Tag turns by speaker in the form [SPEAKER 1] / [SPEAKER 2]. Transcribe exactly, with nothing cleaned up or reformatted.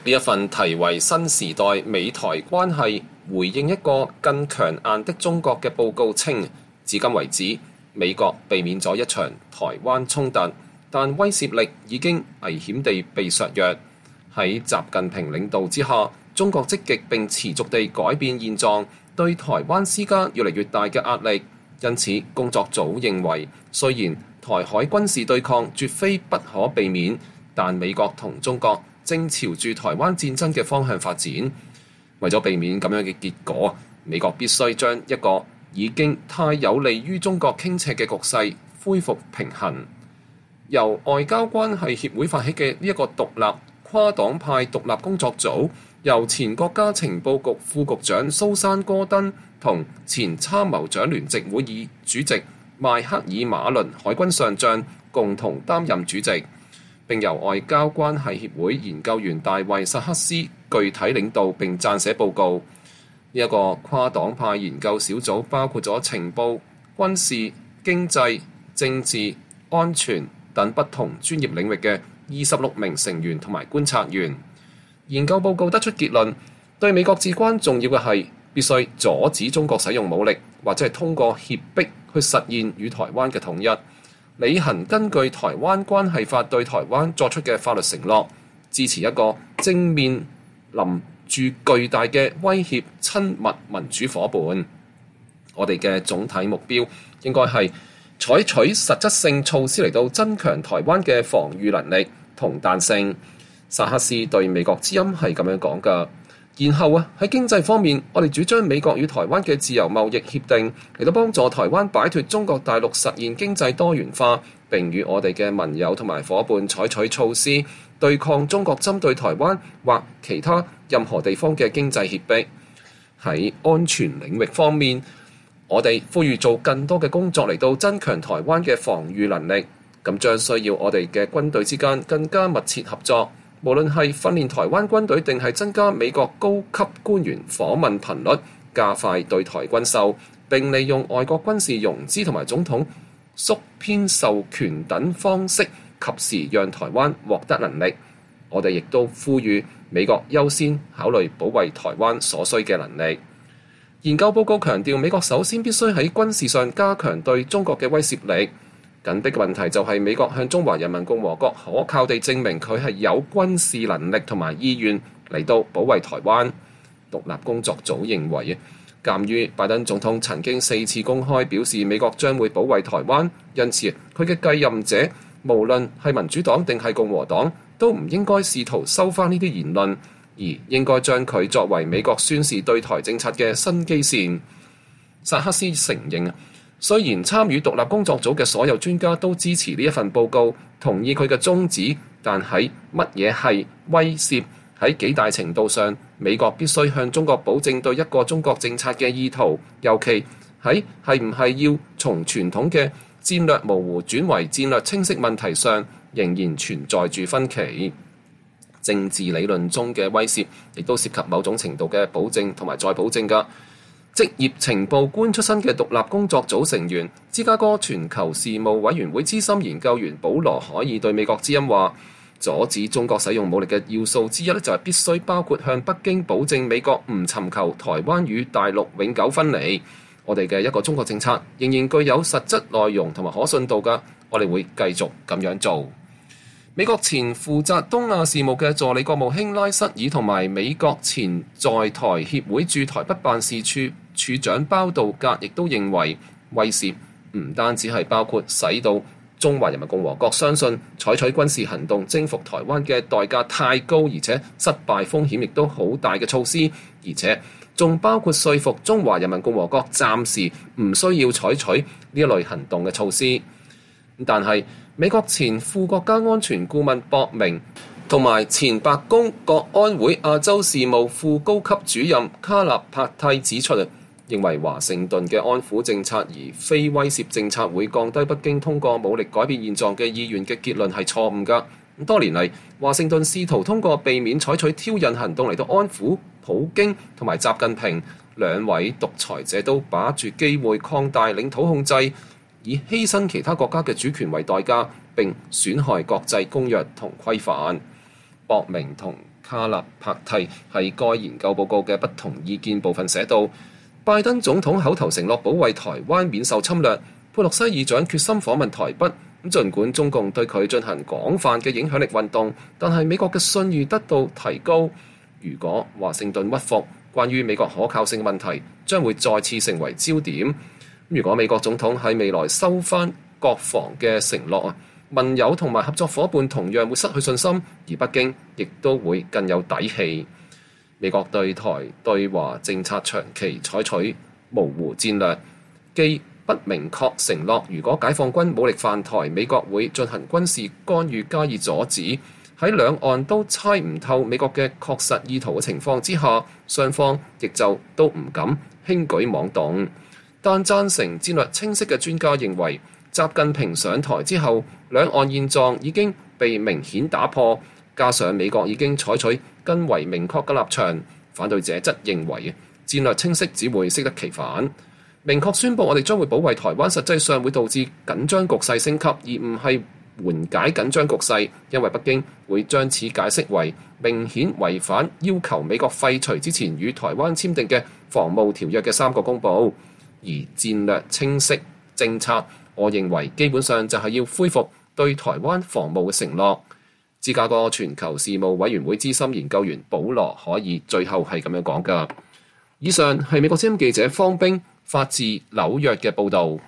[SPEAKER 1] 呢一份題為《新時代美台關係回應一個更強硬的中國》嘅報告稱，至今為止，美國避免咗一場台灣衝突，但威懾力已經危險地被削弱。喺習近平領導之下，中國積極並持續地改變現狀，對台灣施加越嚟越大嘅壓力。因此，工作組認為，雖然台海軍事對抗絕非不可避免，但美國同中國正朝住台灣戰爭嘅方向發展。為咗避免咁樣嘅結果，美國必須將一個已經太有利於中國傾斜嘅局勢恢復平衡。由外交關係協會發起嘅呢一個獨立跨黨派獨立工作組，由前國家情報局副局長蘇珊戈登同前參謀長聯席會議主席邁克爾馬倫海軍上將共同擔任主席，並由外交關係協會研究員大衛薩克斯具體領導並撰寫報告。呢一個跨黨派研究小組包括咗情報、軍事、經濟、政治、安全等不同專業領域嘅二十六名成員同埋觀察員。研究報告得出結論，對美國至關重要嘅係必須阻止中國使用武力，或者係通過脅迫去實現與台灣嘅統一，履行根據《台灣關係法》對台灣作出嘅法律承諾，支持一個正面臨住巨大嘅威脅親密民主夥伴。我哋嘅總體目標應該係採取實質性措施嚟到增強台灣嘅防禦能力同彈性。薩克斯對美國之音係咁樣講㗎。然後啊，喺經濟方面，我哋主張美國與台灣嘅自由貿易協定嚟到幫助台灣擺脫中國大陸，實現經濟多元化，並與我哋嘅盟友同埋夥伴採取措施對抗中國針對台灣或其他任何地方嘅經濟脅迫。喺安全領域方面，我哋呼籲做更多嘅工作嚟到增強台灣嘅防禦能力，咁將需要我哋嘅軍隊之間更加密切合作。無論係訓練台灣軍隊定係增加美國高級官員訪問頻率，加快對台軍售，並利用外國軍事融資同埋總統縮編授權等方式，及時讓台灣獲得能力。我哋亦都呼籲美國優先考慮保衛台灣所需嘅能力。研究報告強調，美國首先必須喺軍事上加強對中國嘅威懾力。緊迫嘅問題就係美國向中華人民共和國可靠地證明佢係有軍事能力同埋意願嚟到保衛台灣。獨立工作組認為，鑑於拜登總統曾經四次公開表示美國將會保衛台灣，因此佢嘅繼任者無論係民主黨定係共和黨，都唔應該試圖收返呢啲言論，而應該將佢作為美國宣示對台政策嘅新基線。薩克斯承認，雖然參與獨立工作組嘅所有專家都支持呢一份報告，同意佢嘅宗旨，但喺乜嘢係威懾，喺幾大程度上，美國必須向中國保證對一個中國政策嘅意圖，尤其喺係唔係要從傳統嘅戰略模糊轉為戰略清晰問題上，仍然存在住分歧。政治理論中嘅威懾，亦都涉及某種程度嘅保證同埋再保證㗎。職業情報官出身嘅獨立工作組成員、芝加哥全球事務委員會資深研究員保羅海爾對美國之音話：阻止中國使用武力嘅要素之一咧，就係必須包括向北京保證美國唔尋求台灣與大陸永久分離。我哋嘅一個中國政策仍然具有實質內容同埋可信度㗎，我哋會繼續咁樣做。美國前負責東亞事務嘅助理國務卿拉塞爾同埋美國前在台協會駐台北辦事處處長包道格亦都認為，威懾唔單止係包括使到中華人民共和國相信採取軍事行動征服台灣嘅代價太高，而且失敗風險亦都好大嘅措施，而且仲包括說服中華人民共和國暫時唔需要採取呢一類行動嘅措施。但係美國前副國家安全顧問博明同埋前白宮國安會亞洲事務副高級主任卡納帕蒂指出，認為華盛頓嘅安撫政策而非威懾政策會降低北京通過武力改變現狀嘅意願嘅結論係錯誤㗎。多年嚟，華盛頓試圖通過避免採取挑釁行動嚟到安撫普京同埋習近平兩位獨裁者，都把住機會擴大領土控制，以犧牲其他國家嘅主權為代價，並損害國際公約同規範。博明同卡納帕蒂喺該研究報告嘅不同意見部分寫道，拜登總統口頭承諾保衛台灣免受侵略，佩洛西議長決心訪問台北。咁儘管中共對佢進行廣泛嘅影響力運動，但係美國嘅信譽得到提高。如果華盛頓屈服，關於美國可靠性問題將會再次成為焦點。如果美國總統喺未來收返國防嘅承諾啊，盟友同埋合作夥伴同樣會失去信心，而北京亦都會更有底氣。美國對台對華政策長期採取模糊戰略，既不明確承諾如果解放軍武力犯台，美國會進行軍事干預加以阻止。喺兩岸都猜唔透美國嘅確實意圖嘅情況之下，雙方亦就都唔敢輕舉妄動。但贊成戰略清晰嘅專家認為，習近平上台之後，兩岸現狀已經被明顯打破，加上美國已經採取更為明確嘅立場。反對者則認為戰略清晰只會適得其反。明確宣佈我哋將會保衛台灣，實際上會導致緊張局勢升級，而唔係緩解緊張局勢，因為北京會將此解釋為明顯違反要求美國廢除之前與台灣簽訂嘅防務條約嘅三個公報。而戰略清晰政策，我認為基本上就係要恢復對台灣防務嘅承諾。芝加哥全球事務委員會資深研究員保羅可以最後係咁樣講㗎。以上係美國之音記者方冰發自紐約嘅報導。